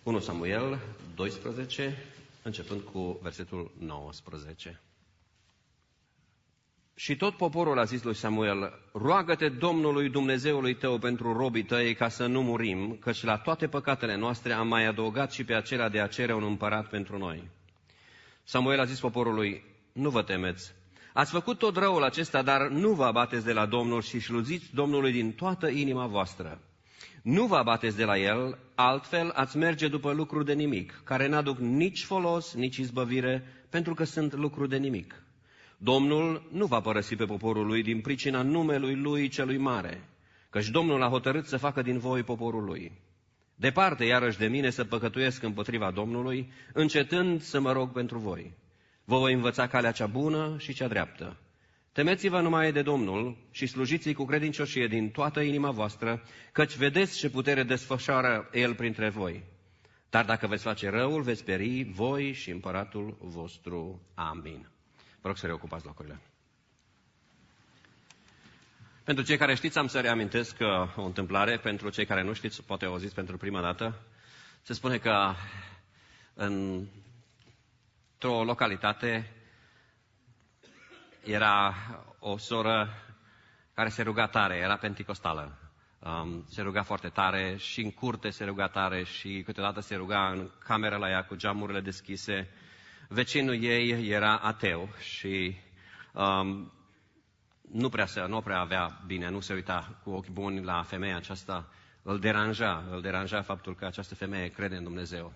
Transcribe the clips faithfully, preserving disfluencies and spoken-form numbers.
unu Samuel doisprezece, începând cu versetul nouăsprezece. Și tot poporul a zis lui Samuel: roagă-te Domnului Dumnezeului tău pentru robii tăi ca să nu murim, căci la toate păcatele noastre am mai adăugat și pe acelea de a cere un împărat pentru noi. Samuel a zis poporului: nu vă temeți, ați făcut tot răul acesta, dar nu vă abateți de la Domnul și slujiți Domnului din toată inima voastră. Nu vă abateți de la El, altfel ați merge după lucruri de nimic, care n-aduc nici folos, nici izbăvire, pentru că sunt lucruri de nimic. Domnul nu va părăsi pe poporul lui din pricina numelui lui celui mare, căci Domnul a hotărât să facă din voi poporul lui. Departe iarăși de mine să păcătuiesc împotriva Domnului, încetând să mă rog pentru voi. Vă voi învăța calea cea bună și cea dreaptă. Temeți-vă numai de Domnul și slujiți-i cu credincioșie din toată inima voastră, căci vedeți ce putere desfășoară El printre voi. Dar dacă veți face răul, veți pieri voi și împăratul vostru. Amin. Vă rog să reocupați locurile. Pentru cei care știți, am să reamintesc o întâmplare. Pentru cei care nu știți, poate auziți pentru prima dată. Se spune că în, într-o localitate era o soră care se ruga tare, era penticostală. Um, se ruga foarte tare și în curte se ruga tare și câteodată se ruga în cameră la ea cu geamurile deschise. Vecinul ei era ateu și um, nu, prea se, nu prea avea bine, nu se uita cu ochi buni la femeia aceasta. Îl deranja, îl deranja faptul că această femeie crede în Dumnezeu.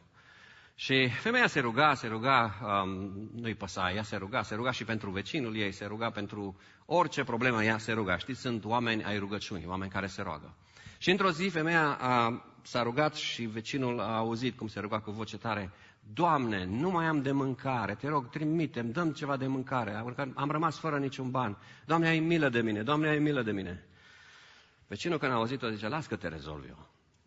Și femeia se ruga, se ruga, um, nu-i păsa, ea se ruga, se ruga și pentru vecinul ei, se ruga pentru orice problemă, ea se ruga. Știți, sunt oameni ai rugăciunii, oameni care se roagă. Și într-o zi femeia a, s-a rugat și vecinul a auzit cum se ruga cu voce tare: Doamne, nu mai am de mâncare, te rog, trimite-mi, dăm ceva de mâncare, am rămas fără niciun ban. Doamne, ai milă de mine, Doamne, ai milă de mine. Vecinul, când a auzit-o, zice: las că te rezolv eu.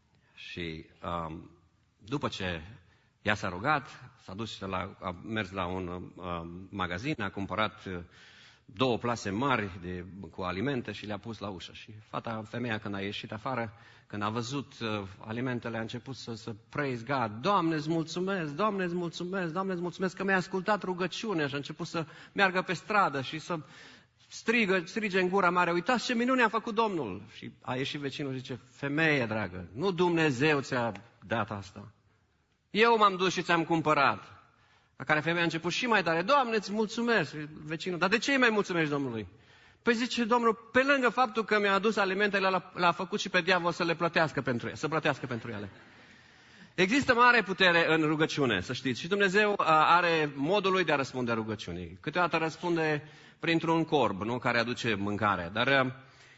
Și um, după ce ea s-a rugat, s-a dus la, a mers la un uh, magazin, a cumpărat uh, două plase mari de, cu alimente și le-a pus la ușă. Și fata, femeia, când a ieșit afară, când a văzut uh, alimentele, a început să, să praise God. Doamne, îți mulțumesc, Doamne, îți mulțumesc, Doamne, îți mulțumesc că mi-ai ascultat rugăciunea. Și a început să meargă pe stradă și să strigă, strige în gura mare: uitați ce minune a făcut Domnul. Și a ieșit vecinul și zice: femeie dragă, nu Dumnezeu ți-a dat asta. Eu m-am dus și ți-am cumpărat. La care femeia a început și mai tare: Doamne, îți mulțumesc. Vecinul: dar de ce îi mai mulțumești Domnului? Păi zice Domnul: pe lângă faptul că mi-a adus alimentele, l-a, l-a făcut și pe diavol să le plătească pentru ele, să plătească pentru ele. Există mare putere în rugăciune, să știți. Și Dumnezeu are modul lui de a răspunde rugăciunii. Câteodată răspunde printr-un corb, nu, care aduce mâncare. Dar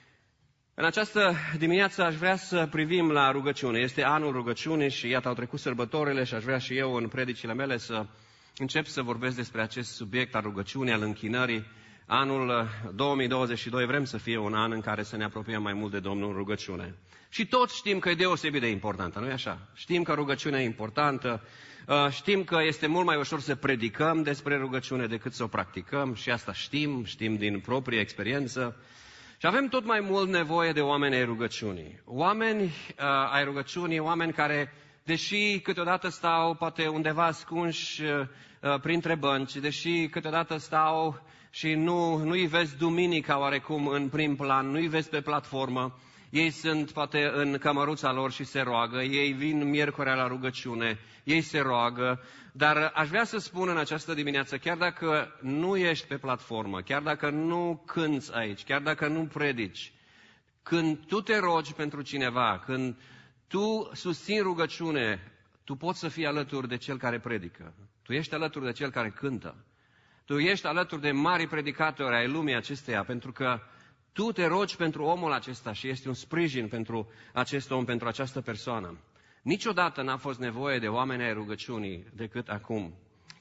în această dimineață aș vrea să privim la rugăciune. Este anul rugăciunii și iată au trecut sărbătorile și aș vrea și eu în predicile mele să încep să vorbesc despre acest subiect al rugăciunii, al închinării. Anul două mii douăzeci și doi vrem să fie un an în care să ne apropiem mai mult de Domnul în rugăciune. Și toți știm că e deosebit de importantă, nu-i așa? Știm că rugăciunea e importantă, știm că este mult mai ușor să predicăm despre rugăciune decât să o practicăm și asta știm, știm din proprie experiență. Și avem tot mai mult nevoie de oameni ai rugăciunii. Oameni uh, ai rugăciunii, oameni care, deși câteodată stau poate undeva ascunși uh, printre bănci, deși câteodată stau și nu, nu-i vezi duminica oarecum în prim plan, nu-i vezi pe platformă, ei sunt poate în cămăruța lor și se roagă, ei vin miercurea la rugăciune, ei se roagă, dar aș vrea să spun în această dimineață, chiar dacă nu ești pe platformă, chiar dacă nu cânți aici, chiar dacă nu predici, când tu te rogi pentru cineva, când tu susții rugăciune, tu poți să fii alături de cel care predică, tu ești alături de cel care cântă, tu ești alături de mari predicatori ai lumii acesteia, pentru că tu te rogi pentru omul acesta și este un sprijin pentru acest om, pentru această persoană. Niciodată n-a fost nevoie de oameni ai rugăciunii decât acum.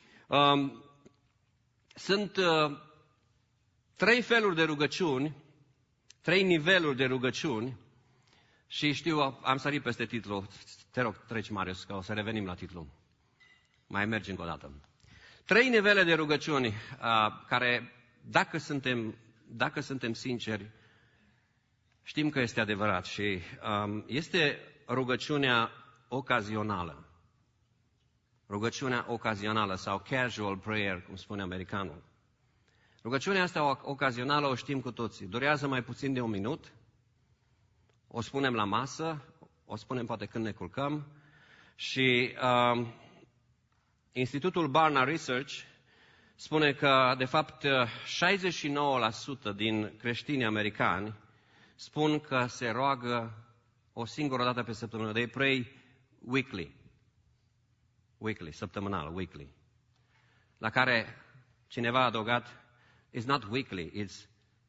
Um, sunt uh, trei feluri de rugăciuni, trei niveluri de rugăciuni și știu, am sărit peste titlu. Te rog, treci, Marius, că o să revenim la titlu. Mai mergi încă o dată. Trei nivele de rugăciuni uh, care, dacă suntem, dacă suntem sinceri, știm că este adevărat și um, este rugăciunea ocazională. rugăciunea ocazională sau casual prayer, cum spune americanul. Rugăciunea asta ocazională o știm cu toții. Durează mai puțin de un minut, o spunem la masă, o spunem poate când ne culcăm și uh, Institutul Barna Research spune că, de fapt, șaizeci și nouă la sută din creștinii americani spun că se roagă o singură dată pe săptămână. They pray weekly. Weekly, săptămânal, weekly. La care cineva a adăugat, it's not weekly, it's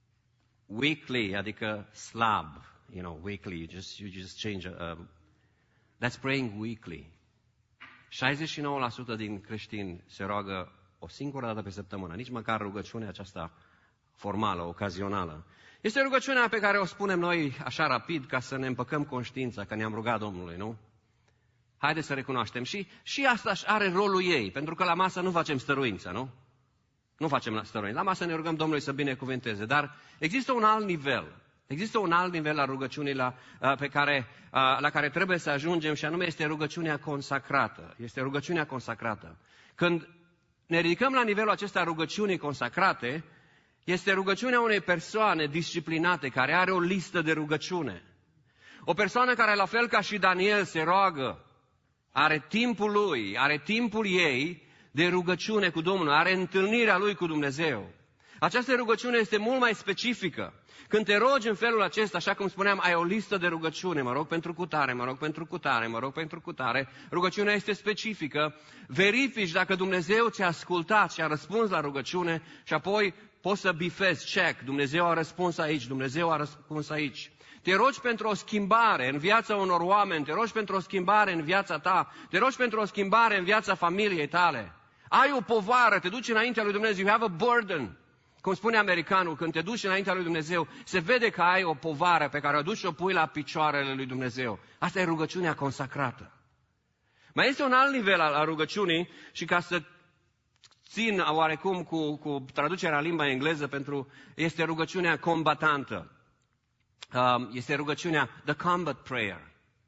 weekly, adică slab, you know, weekly, you just, you just change, uh, that's praying weekly. șaizeci și nouă la sută din creștini se roagă o singură dată pe săptămână, nici măcar rugăciunea aceasta formală, ocazională. Este rugăciunea pe care o spunem noi așa rapid ca să ne împăcăm conștiința că ne-am rugat Domnului, nu? Haideți să recunoaștem. Și, și asta are rolul ei, pentru că la masă nu facem stăruință, nu? Nu facem stăruință. La masă ne rugăm Domnului să binecuvânteze, dar există un alt nivel. Există un alt nivel la rugăciunii la, pe care, la care trebuie să ajungem și anume este rugăciunea consacrată. Este rugăciunea consacrată. Când ne ridicăm la nivelul acesta a rugăciunii consacrate, este rugăciunea unei persoane disciplinate, care are o listă de rugăciune. O persoană care, la fel ca și Daniel, se roagă, are timpul lui, are timpul ei de rugăciune cu Domnul, are întâlnirea lui cu Dumnezeu. Această rugăciune este mult mai specifică. Când te rogi în felul acesta, așa cum spuneam, ai o listă de rugăciune, mă rog pentru cutare, mă rog pentru cutare, mă rog pentru cutare, rugăciunea este specifică, verifici dacă Dumnezeu ți-a ascultat și a răspuns la rugăciune și apoi poți să bifezi, check, Dumnezeu a răspuns aici, Dumnezeu a răspuns aici. Te rogi pentru o schimbare în viața unor oameni, te rogi pentru o schimbare în viața ta, te rogi pentru o schimbare în viața familiei tale. Ai o povară, te duci înaintea lui Dumnezeu, you have a burden. Cum spune americanul, când te duci înaintea lui Dumnezeu, se vede că ai o povară pe care o duci și o pui la picioarele lui Dumnezeu. Asta e rugăciunea consacrată. Mai este un alt nivel al rugăciunii și ca să țin oarecum cu, cu traducerea în limba engleză, pentru este rugăciunea combatantă. Um, este rugăciunea the combat prayer.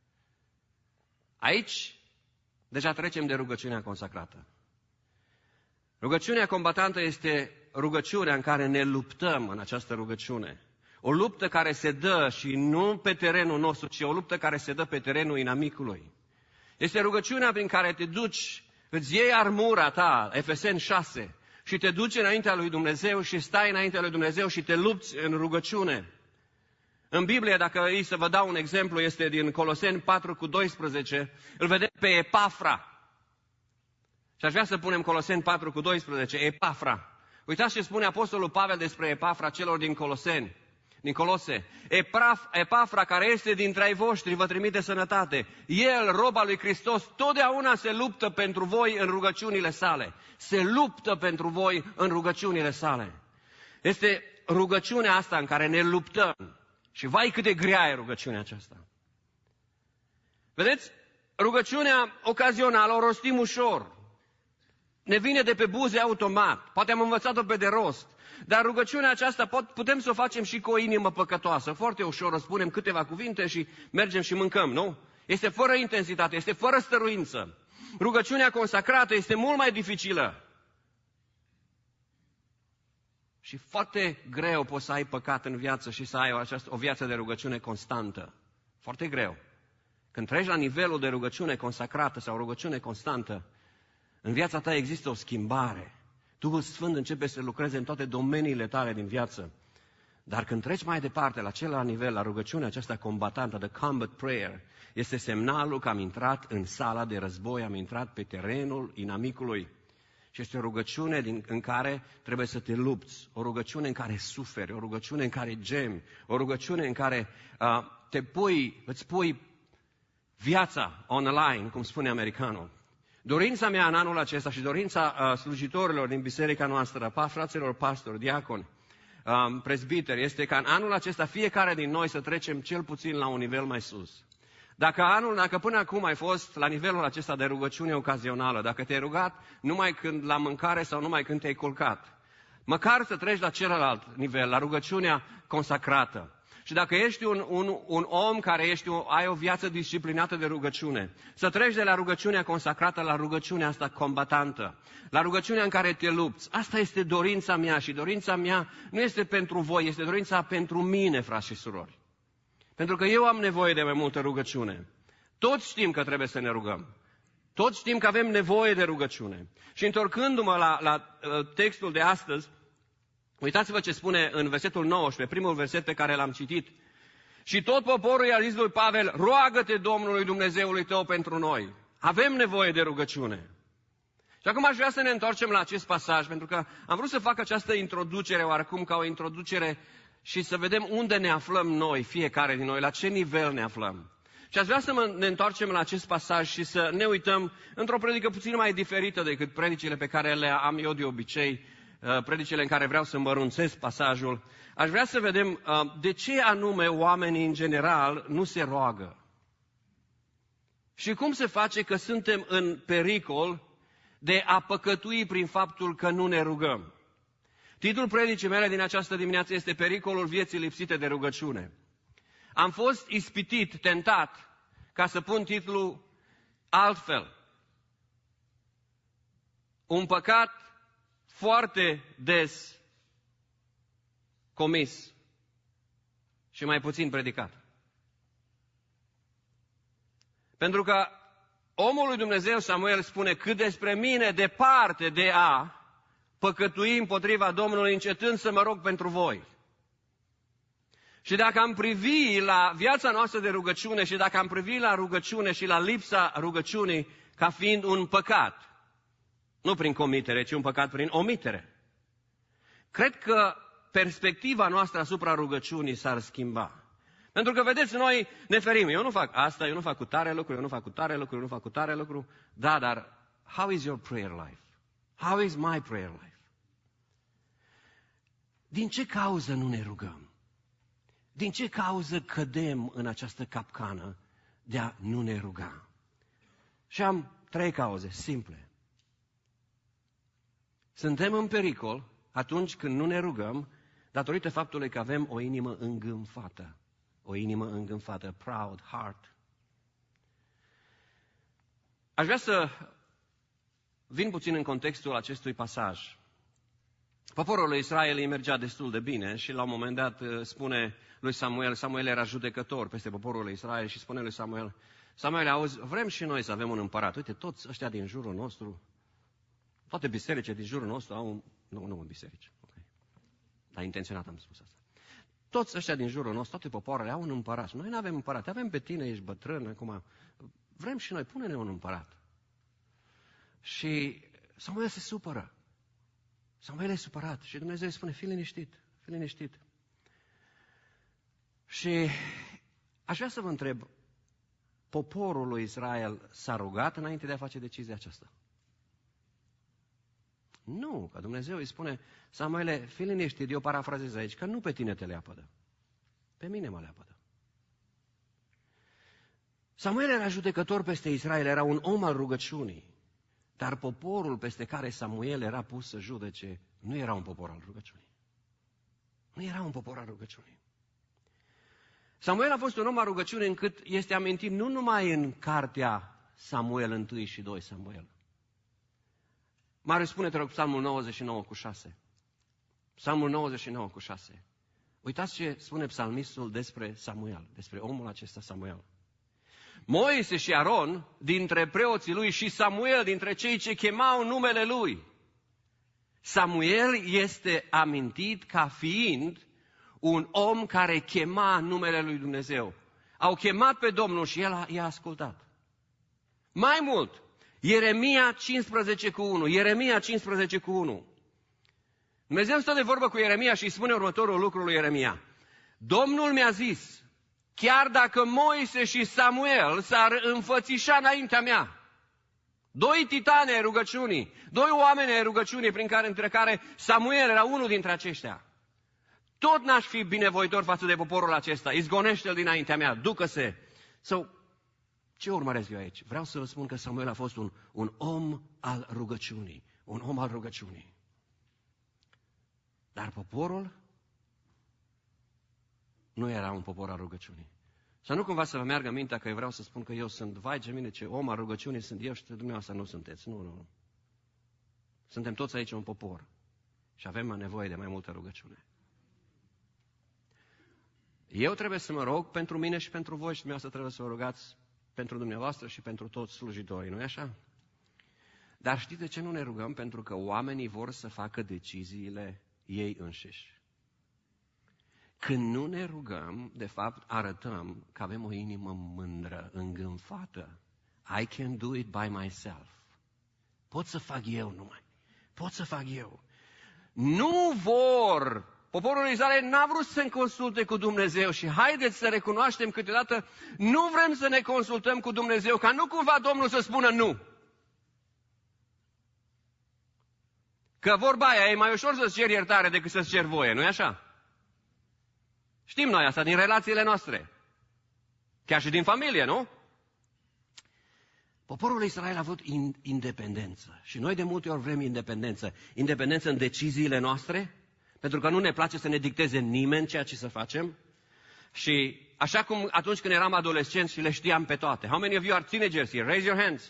Aici deja trecem de rugăciunea consacrată. Rugăciunea combatantă este rugăciunea în care ne luptăm în această rugăciune. O luptă care se dă și nu pe terenul nostru, ci o luptă care se dă pe terenul inamicului. Este rugăciunea prin care te duci, îți iei armura ta, Efeseni șase, și te duci înaintea lui Dumnezeu și stai înaintea lui Dumnezeu și te lupți în rugăciune. În Biblie, dacă îi să vă dau un exemplu, este din Coloseni patru cu doisprezece, îl vedem pe Epafra. Și aș vrea să punem Coloseni patru cu doisprezece, Epafra. Uitați ce spune Apostolul Pavel despre Epafra celor din Coloseni, din Colose. Epaf, Epafra, care este dintre ai voștri, vă trimite sănătate. El, rob al lui Hristos, totdeauna se luptă pentru voi în rugăciunile sale. Se luptă pentru voi în rugăciunile sale. Este rugăciunea asta în care ne luptăm. Și vai cât de grea e rugăciunea aceasta. Vedeți? Rugăciunea ocazională o rostim ușor. Ne vine de pe buze automat. Poate am învățat-o pe de rost. Dar rugăciunea aceasta pot, putem să o facem și cu o inimă păcătoasă. Foarte ușor o spunem câteva cuvinte și mergem și mâncăm, nu? Este fără intensitate, este fără stăruință. Rugăciunea consacrată este mult mai dificilă. Și foarte greu poți să ai păcat în viață și să ai o, această, o viață de rugăciune constantă. Foarte greu. Când treci la nivelul de rugăciune consacrată sau rugăciune constantă, în viața ta există o schimbare. Duhul Sfânt începe să lucreze în toate domeniile tale din viață. Dar când treci mai departe, la celălalt nivel, la rugăciunea aceasta combatantă, the combat prayer, este semnalul că am intrat în sala de război, am intrat pe terenul inamicului. Și este o rugăciune din, în care trebuie să te lupți, o rugăciune în care suferi, o rugăciune în care gemi, o rugăciune în care uh, te pui, îți pui viața online, cum spune americanul. Dorința mea în anul acesta și dorința uh, slujitorilor din biserica noastră, pa, fraților pastori, diaconi, uh, prezbiteri, este ca în anul acesta fiecare din noi să trecem cel puțin la un nivel mai sus. Dacă anul, dacă până acum ai fost la nivelul acesta de rugăciune ocazională, dacă te-ai rugat numai când la mâncare sau numai când te-ai culcat, măcar să treci la celălalt nivel, la rugăciunea consacrată. Și dacă ești un, un, un om care ești o, ai o viață disciplinată de rugăciune, să treci de la rugăciunea consacrată la rugăciunea asta combatantă, la rugăciunea în care te lupți. Asta este dorința mea și dorința mea nu este pentru voi, este dorința pentru mine, frați și surori. Pentru că eu am nevoie de mai multă rugăciune. Toți știm că trebuie să ne rugăm. Toți știm că avem nevoie de rugăciune. Și întorcându-mă la, la uh, textul de astăzi, uitați-vă ce spune în versetul nouăsprezece, primul verset pe care l-am citit. Și tot poporul i-a zis lui Pavel, roagă-te Domnului Dumnezeului tău pentru noi. Avem nevoie de rugăciune. Și acum aș vrea să ne întoarcem la acest pasaj, pentru că am vrut să fac această introducere, oarecum ca o introducere, și să vedem unde ne aflăm noi, fiecare din noi, la ce nivel ne aflăm. Și aș vrea să ne întoarcem la acest pasaj și să ne uităm într-o predică puțin mai diferită decât predicile pe care le am eu de obicei, predicile în care vreau să mărunțesc pasajul. Aș vrea să vedem de ce anume oamenii în general nu se roagă. Și cum se face că suntem în pericol de a păcătui prin faptul că nu ne rugăm. Titlul predicii mele din această dimineață este Pericolul vieții lipsite de rugăciune. Am fost ispitit, tentat, ca să pun titlul altfel. Un păcat foarte des comis și mai puțin predicat. Pentru că omul lui Dumnezeu Samuel spune, cât despre mine departe de a păcătui împotriva Domnului, încetând să mă rog pentru voi. Și dacă am privi la viața noastră de rugăciune și dacă am privi la rugăciune și la lipsa rugăciunii ca fiind un păcat, nu prin comitere, ci un păcat prin omitere, cred că perspectiva noastră asupra rugăciunii s-ar schimba. Pentru că, vedeți, noi ne ferim. Eu nu fac asta, eu nu fac cu tare lucru, eu nu fac cu tare lucru, eu nu fac cu tare lucru. Da, dar how is your prayer life? How is my prayer life? Din ce cauză nu ne rugăm? Din ce cauză cădem în această capcană de a nu ne ruga? Și am trei cauze simple. Suntem în pericol atunci când nu ne rugăm, datorită faptului că avem o inimă îngânfată. O inimă îngânfată, proud heart. Aș vrea să vin puțin în contextul acestui pasaj. Poporul lui Israel îi mergea destul de bine și la un moment dat spune lui Samuel, Samuel era judecător peste poporul lui Israel și spune lui Samuel, Samuel, auzi, vrem și noi să avem un împărat. Uite, toți ăștia din jurul nostru, toate bisericile din jurul nostru au un... Nu, nu în biserici, okay. Dar intenționat am spus asta. Toți ăștia din jurul nostru, toate popoarele au un împărat. Noi nu avem împărat, avem pe tine, ești bătrân, acum vrem și noi, pune-ne un împărat. Și Samuel se supără. Samuel e supărat și Dumnezeu îi spune, fii liniștit, fii liniștit. Și aș vrea să vă întreb, poporul lui Israel s-a rugat înainte de a face decizia aceasta? Nu, că Dumnezeu îi spune, Samuele, fii liniștit, eu parafrazez aici, că nu pe tine te leapădă, pe mine mă leapădă. Samuel era judecător peste Israel, era un om al rugăciunii, dar poporul peste care Samuel era pus să judece nu era un popor al rugăciunii. Nu era un popor al rugăciunii. Samuel a fost un om al rugăciunii încât este amintit nu numai în cartea Samuel unu și doi Samuel. Mă răspune, te rog, Psalmul nouăzeci și nouă cu șase. Psalmul nouăzeci și nouă cu șase. Uitați ce spune psalmistul despre Samuel, despre omul acesta Samuel. Moise și Aron, dintre preoții lui, și Samuel, dintre cei ce chemau numele lui. Samuel este amintit ca fiind un om care chema numele lui Dumnezeu. Au chemat pe Domnul și el a, i-a ascultat. Mai mult, Ieremia cincisprezece cu unu. Ieremia cincisprezece cu unu. Dumnezeu stă de vorbă cu Ieremia și îi spune următorul lucru lui Ieremia. Domnul mi-a zis, chiar dacă Moise și Samuel s-ar înfățișa înaintea mea, doi titani ai rugăciunii, doi oameni ai rugăciunii, prin care, între care Samuel era unul dintre aceștia, tot n-aș fi binevoitor față de poporul acesta, izgonește-l dinaintea mea, ducă-se. Sau, ce urmăresc eu aici? Vreau să vă spun că Samuel a fost un, un om al rugăciunii, un om al rugăciunii. Dar poporul nu era un popor al rugăciunii. Să nu cumva să vă meargă mintea că eu vreau să spun că eu sunt, vai ce mine, ce om al rugăciunii sunt eu și dumneavoastră nu sunteți. Nu, nu, nu. Suntem toți aici un popor și avem nevoie de mai multă rugăciune. Eu trebuie să mă rog pentru mine și pentru voi și dumneavoastră trebuie să vă rugați pentru dumneavoastră și pentru toți slujitorii, nu-i așa? Dar știți de ce nu ne rugăm? Pentru că oamenii vor să facă deciziile ei înșiși. Când nu ne rugăm, de fapt, arătăm că avem o inimă mândră, îngânfată. I can do it by myself. Pot să fac eu numai. Pot să fac eu. Nu vor. Poporul Israel n-a vrut să se consulte cu Dumnezeu și haideți să recunoaștem câteodată, nu vrem să ne consultăm cu Dumnezeu, ca nu cumva Domnul să spună nu. Că vorba aia e mai ușor să-ți ceri iertare decât să-ți ceri voie, nu-i așa? Știm noi asta din relațiile noastre. Chiar și din familie, nu? Poporul Israel a avut independență și noi de multe ori vrem independență. Independență în deciziile noastre, pentru că nu ne place să ne dicteze nimeni ceea ce să facem. Și așa cum atunci când eram adolescenți și le știam pe toate. How many of you are teenagers here? Raise your hands.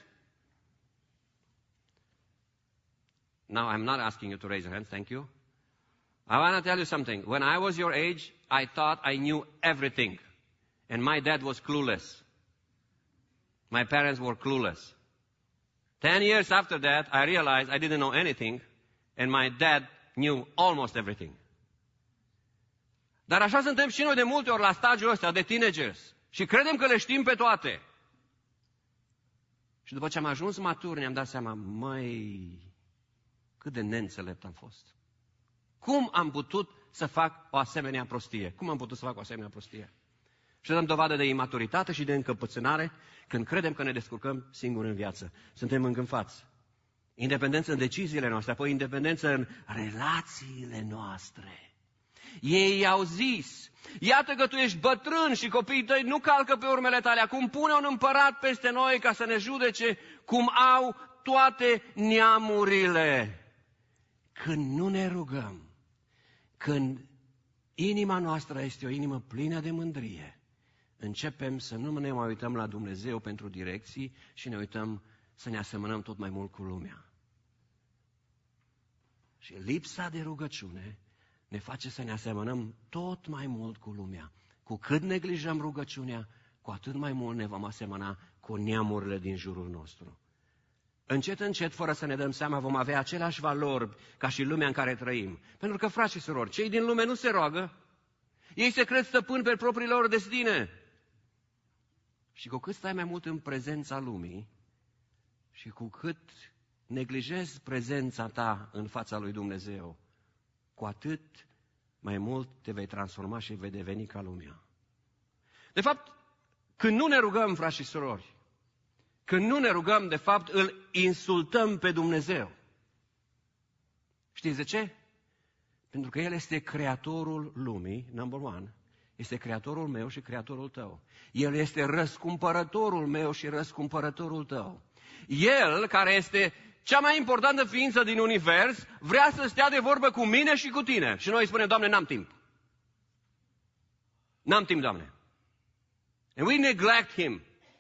Now, I'm not asking you to raise your hands, thank you. I want to tell you something. When I was your age, I thought I knew everything. And my dad was clueless. My parents were clueless. Ten years after that, I realized I didn't know anything. And my dad knew almost everything. Dar așa suntem și noi de multe ori la stadiul ăsta de teenagers. Și credem că le știm pe toate. Și după ce am ajuns matur, ne-am dat seama, măi, cât de neînțelept am fost. Cum am putut să fac o asemenea prostie? Cum am putut să fac o asemenea prostie? Și dăm dovadă de imaturitate și de încăpățânare când credem că ne descurcăm singuri în viață. Suntem îngânfați. Independență în deciziile noastre, apoi independență în relațiile noastre. Ei i-au zis, iată că tu ești bătrân și copiii tăi nu calcă pe urmele tale. Acum pune un împărat peste noi ca să ne judece cum au toate neamurile. Când nu ne rugăm, când inima noastră este o inimă plină de mândrie, începem să nu ne mai uităm la Dumnezeu pentru direcții și ne uităm să ne asemănăm tot mai mult cu lumea. Și lipsa de rugăciune ne face să ne asemănăm tot mai mult cu lumea. Cu cât neglijăm rugăciunea, cu atât mai mult ne vom asemăna cu neamurile din jurul nostru. Încet, încet, fără să ne dăm seama, vom avea aceleași valori ca și lumea în care trăim. Pentru că, frați și surori, cei din lume nu se roagă. Ei se cred stăpâni pe propriile lor destine. Și cu cât stai mai mult în prezența lumii și cu cât neglijezi prezența ta în fața lui Dumnezeu, cu atât mai mult te vei transforma și vei deveni ca lumea. De fapt, când nu ne rugăm, frați și surori, când nu ne rugăm, de fapt, îl insultăm pe Dumnezeu. Știți de ce? Pentru că El este creatorul lumii, number one. Este creatorul meu și creatorul tău. El este răscumpărătorul meu și răscumpărătorul tău. El, care este cea mai importantă ființă din univers, vrea să stea de vorbă cu mine și cu tine. Și noi îi spunem, Doamne, n-am timp. N-am timp, Doamne. And we neglect Him.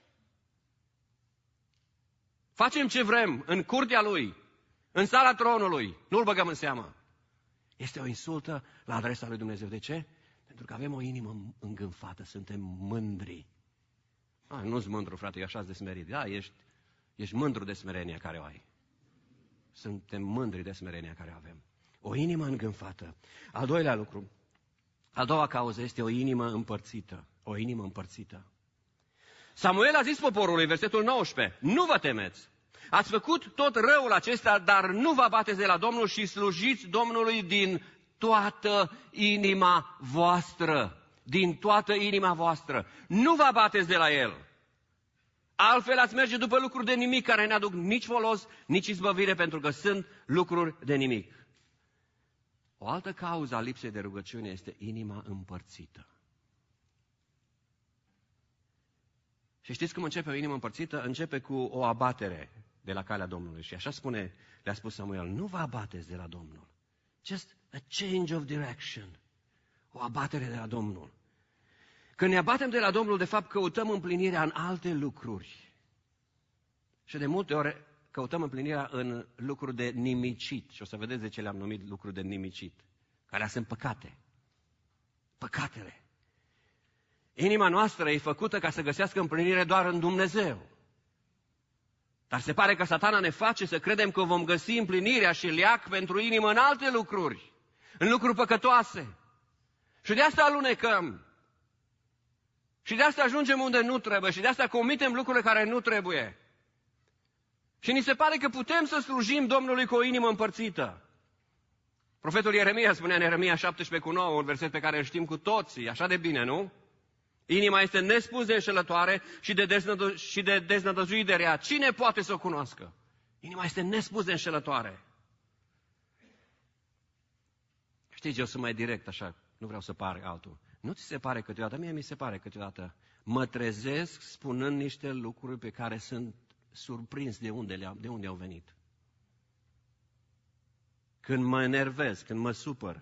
Facem ce vrem în curtea Lui, în sala tronului, nu-L băgăm în seamă. Este o insultă la adresa lui Dumnezeu. De ce? Pentru că avem o inimă îngânfată, suntem mândri. Ah, nu-s mândru, frate, e așa-s de smerit. Da, ești, ești mândru de smerenia care o ai. Suntem mândri de smerenia care o avem. O inimă îngânfată. Al doilea lucru, a doua cauză este o inimă împărțită. O inimă împărțită. Samuel a zis poporului, versetul nouăsprezece, nu vă temeți. Ați făcut tot răul acesta, dar nu vă abateți de la Domnul și slujiți Domnului din toată inima voastră. Din toată inima voastră. Nu vă abateți de la El. Altfel ați merge după lucruri de nimic care ne aduc nici folos, nici izbăvire, pentru că sunt lucruri de nimic. O altă cauză a lipsei de rugăciune este inima împărțită. Și știți cum începe o inimă împărțită? Începe cu o abatere de la calea Domnului. Și așa spune, le-a spus Samuel, nu vă abateți de la Domnul. Just a change of direction. O abatere de la Domnul. Când ne abatem de la Domnul, de fapt, căutăm împlinirea în alte lucruri. Și de multe ori căutăm împlinirea în lucruri de nimicit. Și o să vedeți de ce le-am numit lucruri de nimicit. Care sunt păcate. Păcatele. Inima noastră e făcută ca să găsească împlinire doar în Dumnezeu. Dar se pare că Satana ne face să credem că vom găsi împlinirea și leac pentru inimă în alte lucruri. În lucruri păcătoase. Și de asta alunecăm. Și de asta ajungem unde nu trebuie. Și de asta comitem lucrurile care nu trebuie. Și ni se pare că putem să slujim Domnului cu o inimă împărțită. Profetul Ieremia spunea în Ieremia șaptesprezece cu nouă, un verset pe care îl știm cu toții, așa de bine, nu? Inima este nespus de înșelătoare și de, deznădă- și de deznădăjuit de rea. Cine poate să o cunoască? Inima este nespus de înșelătoare. Știți, eu sunt mai direct așa, nu vreau să par altul. Nu ți se pare câteodată? Mie mi se pare câteodată. Mă trezesc spunând niște lucruri pe care sunt surprins de unde, le-au, de unde au venit. Când mă enervez, când mă supăr,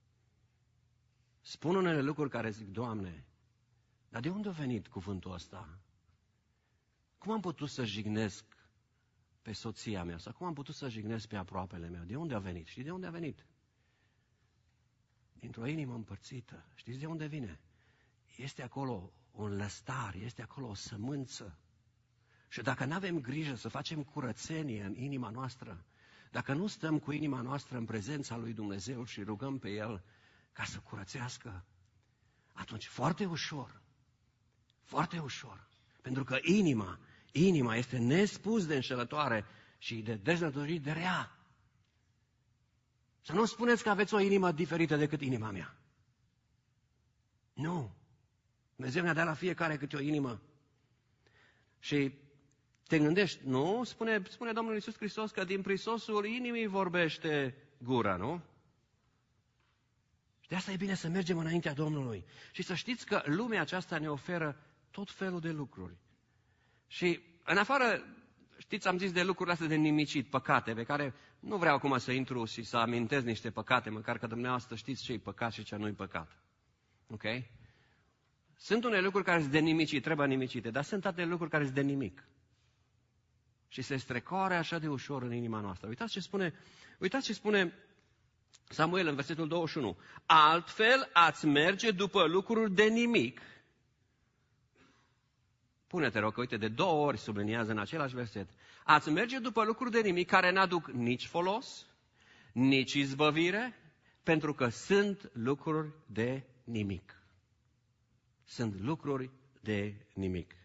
spun unele lucruri care zic, Doamne, dar de unde a venit cuvântul ăsta? Cum am putut să jignesc pe soția mea? Sau cum am putut să jignesc pe aproapele meu? De unde a venit? Știi de unde a venit? Dintr-o inimă împărțită. Știți de unde vine? Este acolo un lăstar, este acolo o sămânță. Și dacă nu avem grijă să facem curățenie în inima noastră, dacă nu stăm cu inima noastră în prezența lui Dumnezeu și rugăm pe El ca să curățească, atunci foarte ușor, foarte ușor, pentru că inima, inima este nespus de înșelătoare și de deznădăjit de rea. Să nu spuneți că aveți o inimă diferită decât inima mea. Nu. Dumnezeu ne-a dat la fiecare câte o inimă. Și te gândești, nu? Spune, spune Domnul Iisus Hristos că din prisosul inimii vorbește gura, nu? Și de asta e bine să mergem înaintea Domnului. Și să știți că lumea aceasta ne oferă tot felul de lucruri. Și în afară, știți, am zis de lucrurile astea de nimicit, păcate, pe care nu vreau acum să intru și să amintesc niște păcate, măcar că dumneavoastră știți ce e păcat și ce nu e păcat. Ok? Sunt unele lucruri care sunt de nimicit, trebuie nimicite, dar sunt alte lucruri care sunt de nimic. Și se strecoare așa de ușor în inima noastră. Uitați ce spune, uitați ce spune Samuel în versetul douăzeci și unu. Altfel ați merge după lucruri de nimic. Pune-te rog, că uite, de două ori subliniază în același verset. Ați merge după lucruri de nimic care n-aduc nici folos, nici izbăvire, pentru că sunt lucruri de nimic. Sunt lucruri de nimic.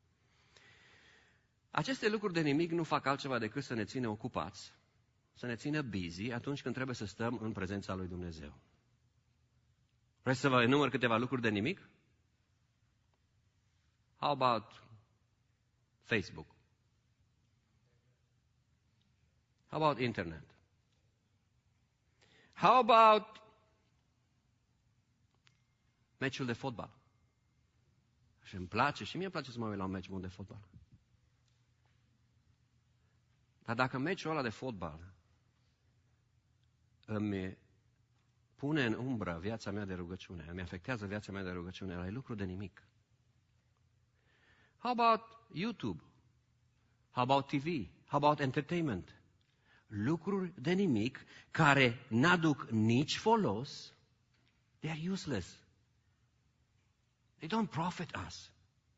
Aceste lucruri de nimic nu fac altceva decât să ne țină ocupați, să ne țină busy atunci când trebuie să stăm în prezența lui Dumnezeu. Vreți să vă enumăr câteva lucruri de nimic? How about Facebook? How about internet? How about meciul de fotbal? Și îmi place, și mie îmi place să mă uit la un meci bun de fotbal. Dar dacă meciul ăla de fotbal îmi pune în umbră viața mea de rugăciune, îmi afectează viața mea de rugăciune, ăla e lucru de nimic. How about YouTube? How about T V? How about entertainment? Lucruri de nimic care n-aduc nici folos, they are useless. They don't profit us.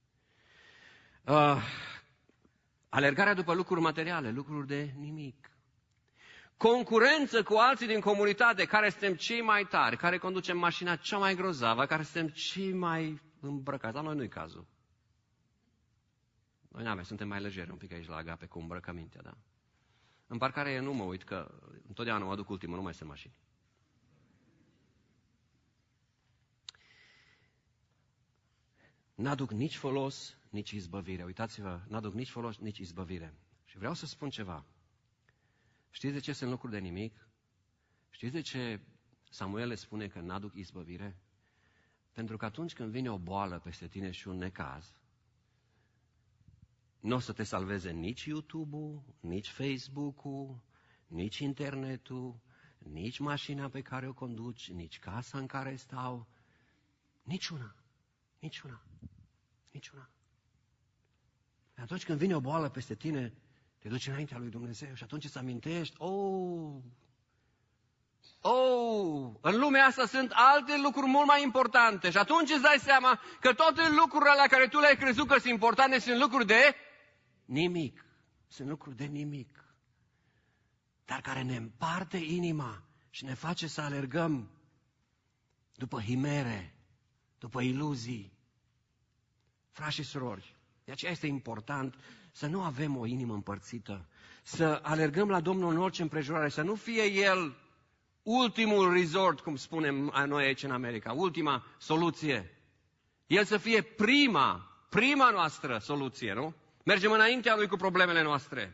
Uh, alergarea după lucruri materiale, lucruri de nimic. Concurență cu alții din comunitate, care suntem cei mai tari, care conducem mașina cea mai grozavă, care suntem cei mai îmbrăcați. Dar noi nu-i cazul. Noi n-avem, suntem mai legeri un pic aici la Agape cu îmbrăcămintea, da? În parcare eu nu mă uit, că întotdeauna mă duc ultimul, nu mai sunt mașini. N-aduc nici folos, nici izbăvire. Uitați-vă, n-aduc nici folos, nici izbăvire. Și vreau să spun ceva. Știți de ce sunt lucruri de nimic? Știți de ce Samuel le spune că n-aduc izbăvire? Pentru că atunci când vine o boală peste tine și un necaz, nu o să te salveze nici YouTube-ul, nici Facebook-ul, nici internetul, nici mașina pe care o conduci, nici casa în care stau, niciuna. Niciuna. Niciuna. Atunci când vine o boală peste tine, te duci înaintea lui Dumnezeu și atunci îți amintești, oh, oh, în lumea asta sunt alte lucruri mult mai importante și atunci îți dai seama că toate lucrurile la care tu le-ai crezut că sunt importante sunt lucruri de nimic. Sunt lucruri de nimic. Dar care ne împarte inima și ne face să alergăm după himere, după iluzii. Frați și surori, de aceea este important să nu avem o inimă împărțită, să alergăm la Domnul în orice împrejurare, să nu fie El ultimul resort, cum spunem noi aici în America, ultima soluție. El să fie prima, prima noastră soluție, nu? Mergem înaintea Lui cu problemele noastre.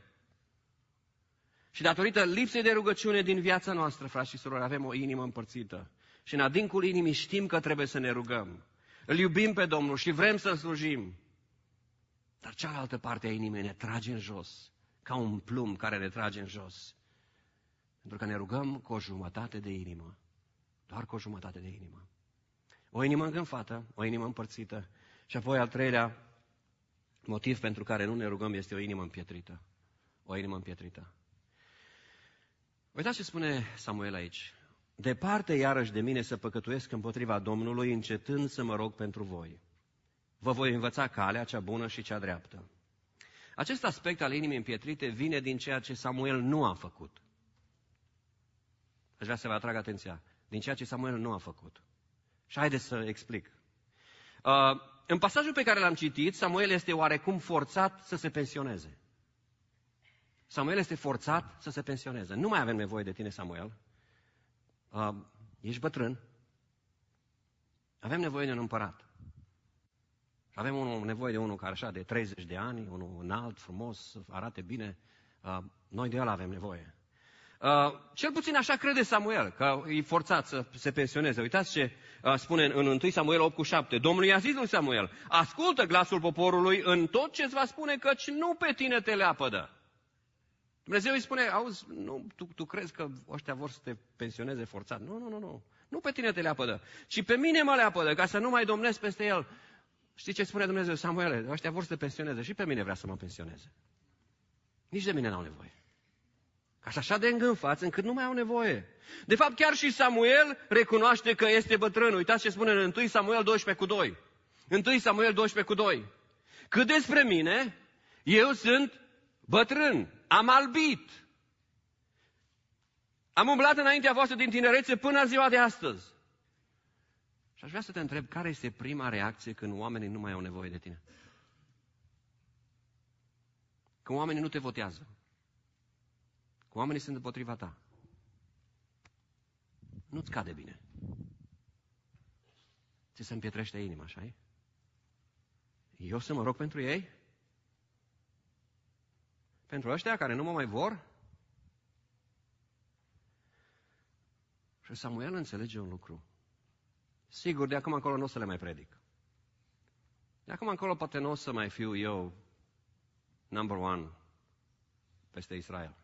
Și datorită lipsei de rugăciune din viața noastră, frați și surori, avem o inimă împărțită. Și în adâncul inimii știm că trebuie să ne rugăm. Îl iubim pe Domnul și vrem să-L slujim. Dar cealaltă parte a inimii ne trage în jos, ca un plumb care ne trage în jos. Pentru că ne rugăm cu o jumătate de inimă. Doar cu o jumătate de inimă. O inimă îngânfată, o inimă împărțită. Și apoi al treilea motiv pentru care nu ne rugăm este o inimă împietrită. O inimă împietrită. Uitați ce spune Samuel aici. Departe iarăși de mine să păcătuiesc împotriva Domnului, încetând să mă rog pentru voi. Vă voi învăța calea cea bună și cea dreaptă. Acest aspect al inimii împietrite vine din ceea ce Samuel nu a făcut. Aș vrea să vă atrag atenția. Din ceea ce Samuel nu a făcut. Și haideți să explic. Uh, în pasajul pe care l-am citit, Samuel este oarecum forțat să se pensioneze. Samuel este forțat să se pensioneze. Nu mai avem nevoie de tine, Samuel. Uh, ești bătrân. Avem nevoie de un împărat. Avem unul, nevoie de unul care așa de treizeci de ani, unul înalt, frumos, să arate bine. Uh, noi de el avem nevoie. Uh, cel puțin așa crede Samuel, că e forțat să se pensioneze. Uitați ce uh, spune în întâi Samuel opt cu șapte. Domnul i-a zis lui Samuel, ascultă glasul poporului în tot ce îți va spune, căci nu pe tine te leapădă. Dumnezeu îi spune, auzi, nu, tu, tu crezi că ăștia vor să te pensioneze forțat? Nu, nu, nu, nu. Nu pe tine te leapădă, ci pe mine mă leapădă, ca să nu mai domnesc peste el. Știi ce spune Dumnezeu? Samuel, ăștia vor să te pensioneze și pe mine vrea să mă pensioneze. Nici de mine n-au nevoie. Așa, așa de îngânfați încât nu mai au nevoie. De fapt, chiar și Samuel recunoaște că este bătrân. Uitați ce spune în întâi Samuel doisprezece cu doi. întâi Samuel doisprezece cu doi. Cât despre mine, eu sunt bătrân, am albit. Am umblat înaintea voastră din tinerețe până în ziua de astăzi. Și aș vrea să te întreb, care este prima reacție când oamenii nu mai au nevoie de tine? Când oamenii nu te votează. Când oamenii sunt împotriva ta. Nu-ți cade bine. Ți se împietrește inima, așa-i? Eu să mă rog pentru ei? Pentru ăștia care nu mă mai vor? Și Samuel înțelege un lucru. Sigur, de acum încolo nu o să le mai predic. De acum încolo poate nu o să mai fiu eu number one peste Israel.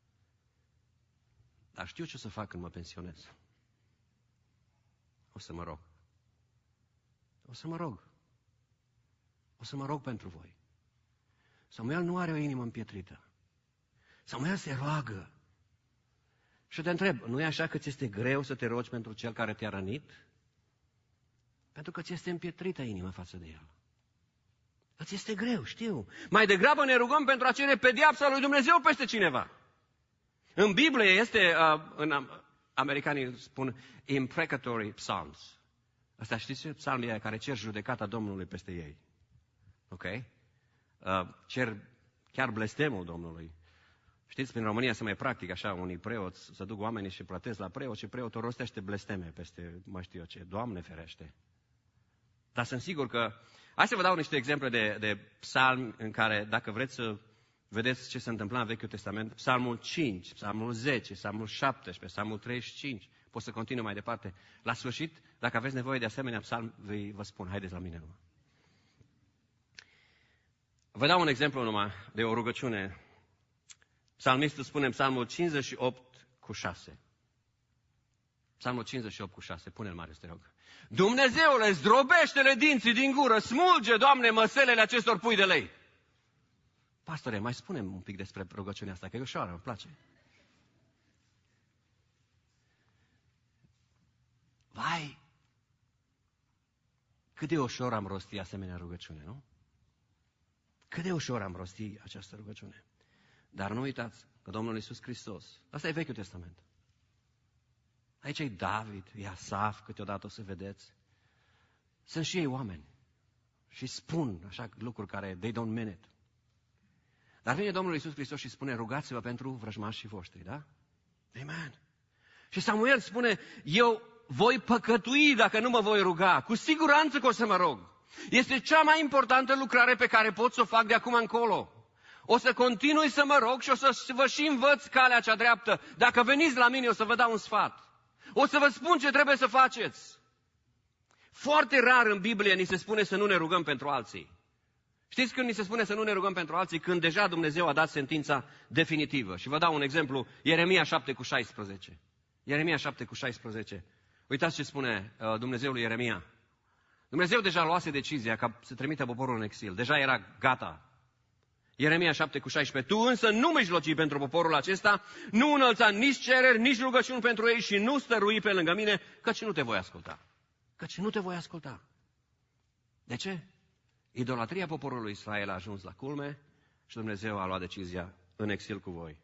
Dar știu ce o să fac când mă pensionez. O să mă rog. O să mă rog. O să mă rog pentru voi. Samuel nu are o inimă împietrită. Samuel se roagă. Și te întreb, nu e așa că ți este greu să te rogi pentru cel care te-a rănit? Pentru că ți este împietrită inima față de el. Îți este greu, știu. Mai degrabă ne rugăm pentru a cere pedeapsa lui Dumnezeu peste cineva. În Biblie este, uh, în americanii spun, imprecatory psalms. Asta știți ce? Psalmii aia care cer judecata Domnului peste ei. Ok? Uh, cer chiar blestemul Domnului. Știți, prin România se mai practic așa, unii preoți, să duc oamenii și plătesc la preot și preotul rostește blesteme peste, mă știu eu ce, Doamne ferește. Dar sunt sigur că, hai să vă dau niște exemple de, de psalmi în care, dacă vreți să vedeți ce se întâmpla în Vechiul Testament, Psalmul cinci, Psalmul zece, Psalmul șaptesprezece, Psalmul treizeci și cinci, pot să continui mai departe. La sfârșit, dacă aveți nevoie de asemenea psalm, vă spun, haideți la mine numai. Vă dau un exemplu numai de o rugăciune. Psalmistul spune în Psalmul cincizeci și opt cu șase. Psalmul cincizeci și opt cu șase, pune-l, Marius, te rog. Dumnezeule, zdrobește-le dinții din gură, smulge, Doamne, măselele acestor pui de lei. Pastore, mai spune-mi un pic despre rugăciunea asta, că e ușoară, îmi place. Vai, cât de ușor am rostit asemenea rugăciune, nu? Cât de ușor am rostit această rugăciune. Dar nu uitați că Domnul Iisus Hristos, asta e Vechiul Testament. Aici e David, e Asaf, câteodată o să vedeți. Sunt și ei oameni. Și spun așa lucruri care they don't mean it. Dar vine Domnul Iisus Hristos și spune, rugați-vă pentru vrăjmașii voștri, da? Amen. Și Samuel spune, eu voi păcătui dacă nu mă voi ruga. Cu siguranță că o să mă rog. Este cea mai importantă lucrare pe care pot să o fac de acum încolo. O să continui să mă rog și o să vă și învăț calea cea dreaptă. Dacă veniți la mine, o să vă dau un sfat. O să vă spun ce trebuie să faceți. Foarte rar în Biblie ni se spune să nu ne rugăm pentru alții. Știți când ni se spune să nu ne rugăm pentru alții? Când deja Dumnezeu a dat sentința definitivă. Și vă dau un exemplu, Ieremia șapte cu șaisprezece. Ieremia șapte cu șaisprezece. Uitați ce spune uh, Dumnezeul lui Ieremia. Dumnezeu deja luase decizia ca să trimită poporul în exil. Deja era gata. Ieremia șapte cu șaisprezece. Tu însă nu mijloci pentru poporul acesta, nu înălța nici cereri, nici rugăciuni pentru ei și nu stărui pe lângă mine, căci nu te voi asculta. Căci nu te voi asculta. De ce? Idolatria poporului Israel a ajuns la culme și Dumnezeu a luat decizia în exil cu voi.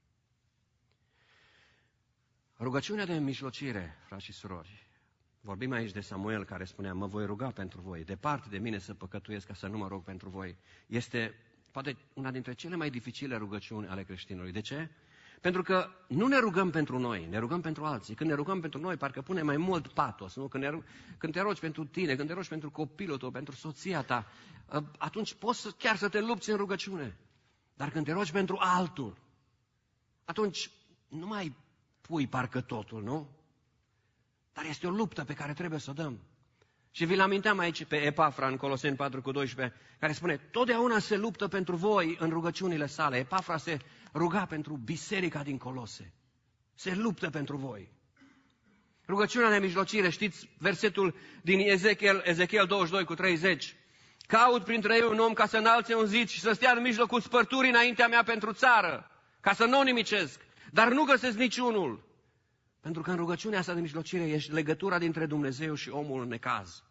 Rugăciunea de mijlocire, frați și surori. Vorbim aici de Samuel care spunea, mă voi ruga pentru voi, departe de mine să păcătuiesc ca să nu mă rog pentru voi. Este poate una dintre cele mai dificile rugăciuni ale creștinului. De ce? Pentru că nu ne rugăm pentru noi, ne rugăm pentru alții. Când ne rugăm pentru noi, parcă pune mai mult patos. Nu? Când, ne, când te rogi pentru tine, când te rogi pentru copilul tău, pentru soția ta, atunci poți să, chiar să te lupți în rugăciune. Dar când te rogi pentru altul, atunci nu mai pui parcă totul, nu? Dar este o luptă pe care trebuie să o dăm. Și vi-l aminteam aici pe Epafra în Coloseni patru cu doisprezece, care spune, totdeauna se luptă pentru voi în rugăciunile sale. Epafra se ruga pentru biserica din Colose. Se luptă pentru voi. Rugăciunea de mijlocire, știți versetul din Ezechiel, Ezechiel douăzeci și doi cu treizeci. Caut printre ei un om ca să înalțe un zid și să stea în mijlocul spărturii înaintea mea pentru țară, ca să nu o nimicesc, dar nu găsesc niciunul. Pentru că în rugăciunea asta de mijlocire e legătura dintre Dumnezeu și omul în necaz.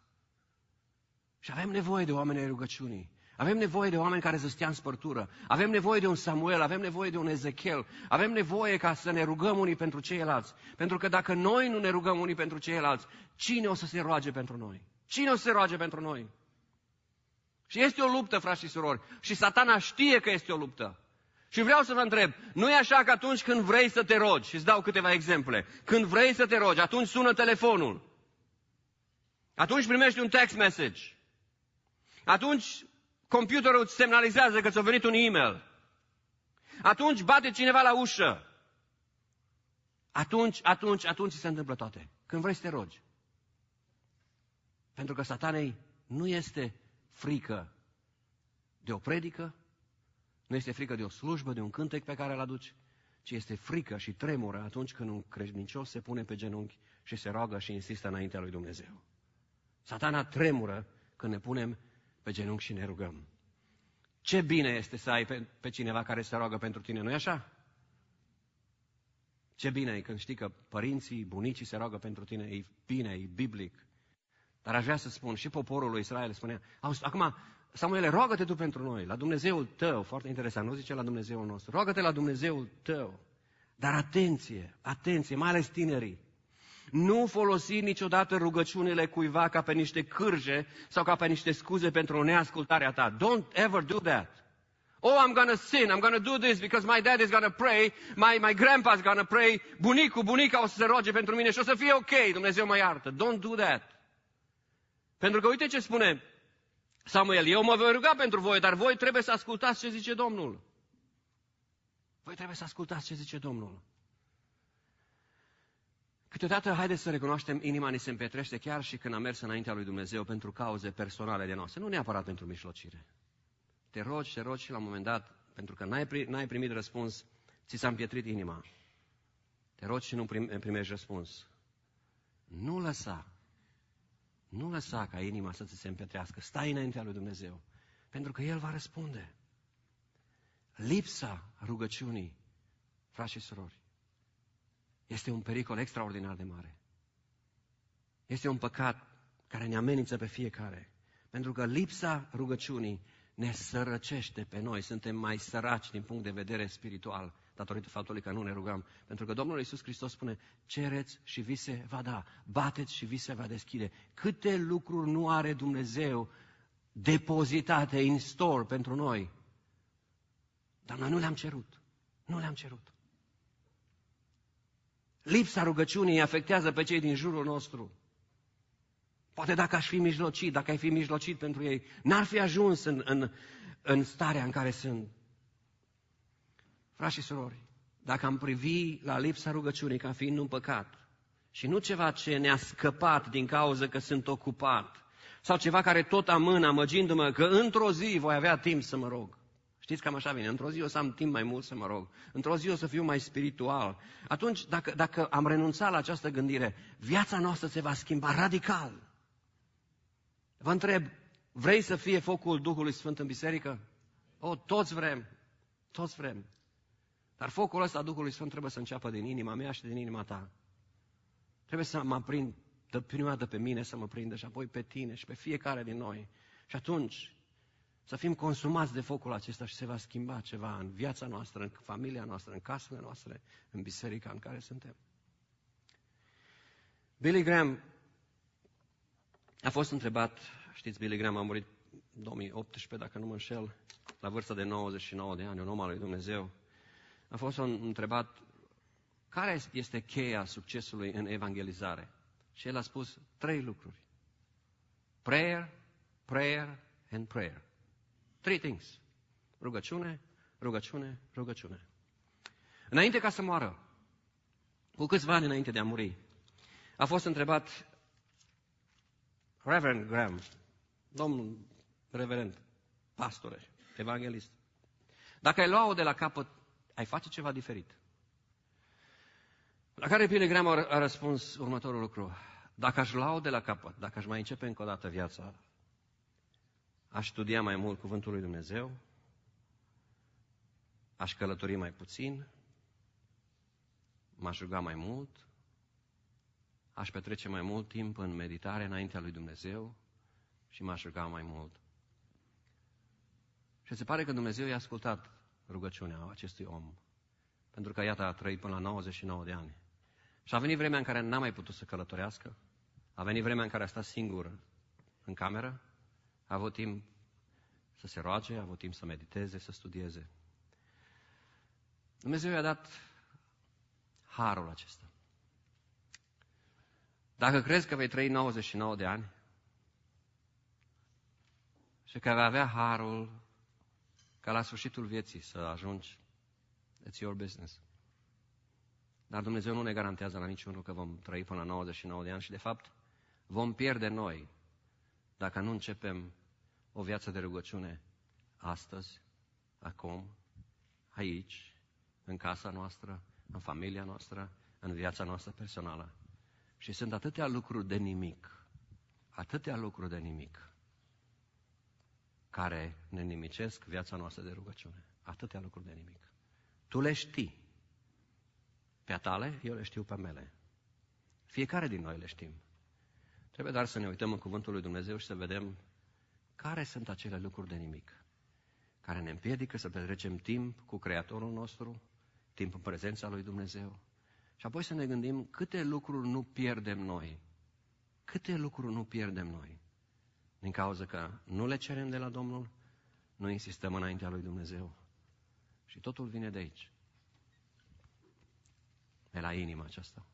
Și avem nevoie de oameni ai rugăciunii. Avem nevoie de oameni care să stea în spărtură. Avem nevoie de un Samuel, avem nevoie de un Ezechiel. Avem nevoie ca să ne rugăm unii pentru ceilalți. Pentru că dacă noi nu ne rugăm unii pentru ceilalți, cine o să se roage pentru noi? Cine o să se roage pentru noi? Și este o luptă, frați și surori. Și Satana știe că este o luptă. Și vreau să vă întreb, nu e așa că atunci când vrei să te rogi, și îți dau câteva exemple, când vrei să te rogi, atunci sună telefonul, atunci primești un text message, atunci computerul îți semnalizează că ți-a venit un e-mail, atunci bate cineva la ușă, atunci, atunci, atunci se întâmplă toate, când vrei să te rogi. Pentru că Satanei nu este frică de o predică, nu este frică de o slujbă, de un cântec pe care îl aduci, ci este frică și tremură atunci când un credincios se pune pe genunchi și se roagă și insistă înaintea lui Dumnezeu. Satana tremură când ne punem pe genunchi și ne rugăm. Ce bine este să ai pe, pe cineva care se roagă pentru tine, nu-i așa? Ce bine e când știi că părinții, bunicii se roagă pentru tine, e bine, e biblic. Dar aș vrea să spun, și poporul lui Israel spunea, auzi, acum, Samuele, roagă-te tu pentru noi, la Dumnezeul tău, foarte interesant, nu zice la Dumnezeul nostru, roagă-te la Dumnezeul tău. Dar atenție, atenție, mai ales tinerii, nu folosi niciodată rugăciunile cuiva ca pe niște cârje sau ca pe niște scuze pentru neascultarea ta. Don't ever do that. Oh, I'm gonna sin, I'm gonna do this because my dad is gonna pray, my, my grandpa is gonna pray, bunicul, bunica o să se roage pentru mine și o să fie ok, Dumnezeu mă iartă. Don't do that. Pentru că uite ce spune Samuel, eu mă voi ruga pentru voi, dar voi trebuie să ascultați ce zice Domnul. Voi trebuie să ascultați ce zice Domnul. Câteodată, haideți să recunoaștem, inima ni se împetrește chiar și când am mers înaintea lui Dumnezeu pentru cauze personale de noastre, nu neapărat pentru mijlocire. Te rogi, te rogi și la un moment dat, pentru că n-ai primit răspuns, ți s-a împietrit inima. Te rogi și nu primești răspuns. Nu lăsa. Nu lăsa ca inima să ți se împetrească. Stai înaintea lui Dumnezeu. Pentru că El va răspunde. Lipsa rugăciunii, frați și surori, este un pericol extraordinar de mare. Este un păcat care ne amenință pe fiecare. Pentru că lipsa rugăciunii ne sărăcește pe noi. Suntem mai săraci din punct de vedere spiritual, datorită faptului că nu ne rugăm. Pentru că Domnul Iisus Hristos spune, cereți și vi se va da, bateți și vi se va deschide. Câte lucruri nu are Dumnezeu depozitate in store pentru noi. Dar noi nu le-am cerut. Nu le-am cerut. Lipsa rugăciunii afectează pe cei din jurul nostru. Poate dacă aș fi mijlocit, dacă ai fi mijlocit pentru ei, n-ar fi ajuns în, în, în starea în care sunt. Frați și surori, dacă am privi la lipsa rugăciunii ca fiind un păcat și nu ceva ce ne-a scăpat din cauza că sunt ocupat, sau ceva care tot amână, amăgindu-mă că într-o zi voi avea timp să mă rog. Știți, cam așa vine, într-o zi o să am timp mai mult să mă rog, într-o zi o să fiu mai spiritual. Atunci, dacă, dacă am renunțat la această gândire, viața noastră se va schimba radical. Vă întreb, vrei să fie focul Duhului Sfânt în biserică? O, toți vrem, toți vrem. Dar focul ăsta Duhului Sfânt trebuie să înceapă din inima mea și din inima ta. Trebuie să mă aprind de prima dată pe mine, să mă prindă și apoi pe tine și pe fiecare din noi. Și atunci să fim consumați de focul acesta și se va schimba ceva în viața noastră, în familia noastră, în casele noastre, în biserica în care suntem. Billy Graham a fost întrebat, știți, Billy Graham a murit în două mii optsprezece, dacă nu mă înșel, la vârsta de nouăzeci și nouă de ani, un om al lui Dumnezeu. A fost întrebat care este cheia succesului în evangelizare. Și el a spus trei lucruri. Prayer, prayer and prayer. Three things. Rugăciune, rugăciune, rugăciune. Înainte ca să moară, cu câțiva ani înainte de a muri, a fost întrebat Reverend Graham, domnul reverend, pastore, evanghelist, dacă ai lua-o de la capăt, ai face ceva diferit? La care Billy Graham a răspuns următorul lucru. Dacă aș lua-o de la capăt, dacă aș mai începe încă o dată viața, aș studia mai mult cuvântul lui Dumnezeu, aș călători mai puțin, m-aș ruga mai mult, aș petrece mai mult timp în meditare înaintea lui Dumnezeu și m-aș ruga mai mult. Și se pare că Dumnezeu i-a ascultat rugăciunea acestui om, pentru că, iată, a trăit până la nouăzeci și nouă de ani. Și a venit vremea în care n-a mai putut să călătorească, a venit vremea în care a stat singur în cameră, a avut timp să se roage, a avut timp să mediteze, să studieze. Dumnezeu i-a dat harul acesta. Dacă crezi că vei trăi nouăzeci și nouă de ani și că vei avea harul ca la sfârșitul vieții să ajungi, it's your business. Dar Dumnezeu nu ne garantează la niciunul că vom trăi până la nouăzeci și nouă de ani și, de fapt, vom pierde noi dacă nu începem o viață de rugăciune astăzi, acum, aici, în casa noastră, în familia noastră, în viața noastră personală. Și sunt atâtea lucruri de nimic, atâtea lucruri de nimic, care ne nimicesc viața noastră de rugăciune. Atâtea lucruri de nimic. Tu le știi. Pe a tale, eu le știu pe mele. Fiecare din noi le știm. Trebuie doar să ne uităm în cuvântul lui Dumnezeu și să vedem care sunt acele lucruri de nimic, care ne împiedică să petrecem timp cu Creatorul nostru, timp în prezența lui Dumnezeu. Și apoi să ne gândim câte lucruri nu pierdem noi. Câte lucruri nu pierdem noi. Din cauza că nu le cerem de la Domnul, nu insistăm înaintea lui Dumnezeu. Și totul vine de aici. De la inima aceasta.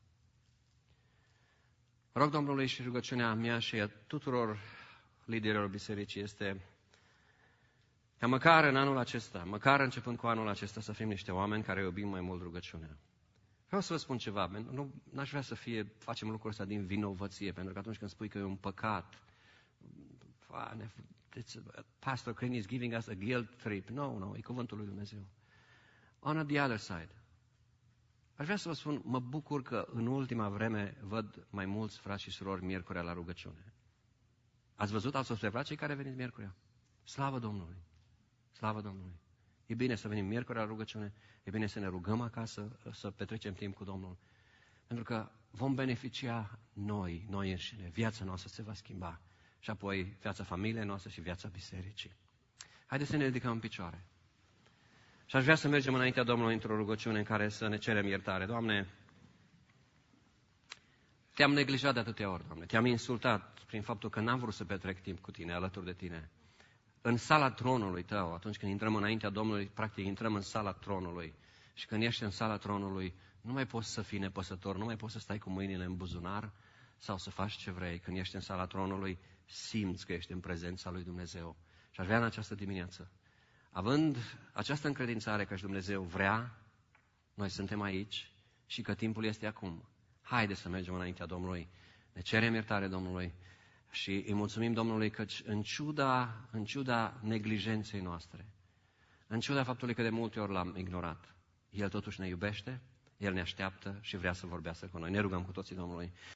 Rog Domnului și rugăciunea mea și a tuturor liderilor bisericii este ca măcar în anul acesta, măcar începând cu anul acesta, să fim niște oameni care iubim mai mult rugăciunea. Vreau să vă spun ceva, nu aș vrea să fie, facem lucrul ăsta din vinovăție, pentru că atunci când spui că e un păcat, Pastor Crane is giving us a guilt trip. No, no, e cuvântul lui Dumnezeu. On the other side, Aș vrea să vă spun, mă bucur că în ultima vreme văd mai mulți frați și surori miercurea la rugăciune. Ați văzut, ați observat cei care veniți miercurea? Slavă Domnului! Slavă Domnului! E bine să venim miercurea la rugăciune, e bine să ne rugăm acasă, să petrecem timp cu Domnul. Pentru că vom beneficia noi, noi înșine, viața noastră se va schimba. Și apoi viața familiei noastre și viața bisericii. Haideți să ne ridicăm în picioare. Și aș vrea să mergem înaintea Domnului într-o rugăciune în care să ne cerem iertare. Doamne, Te-am neglijat de atâtea ori, Doamne. Te-am insultat prin faptul că n-am vrut să petrec timp cu Tine, alături de Tine. În sala tronului Tău, atunci când intrăm înaintea Domnului, practic intrăm în sala tronului. Și când ești în sala tronului, nu mai poți să fii nepăsător, nu mai poți să stai cu mâinile în buzunar sau să faci ce vrei. Când ești în sala tronului, simți că ești în prezența lui Dumnezeu. Și aș vrea în această dimineață, având această încredințare că și Dumnezeu vrea, noi suntem aici și că timpul este acum. Haide să mergem înaintea Domnului, ne cerem iertare Domnului și îi mulțumim Domnului că în ciuda, în ciuda neglijenței noastre, în ciuda faptului că de multe ori l-am ignorat, El totuși ne iubește, El ne așteaptă și vrea să vorbească cu noi. Ne rugăm cu toții Domnului.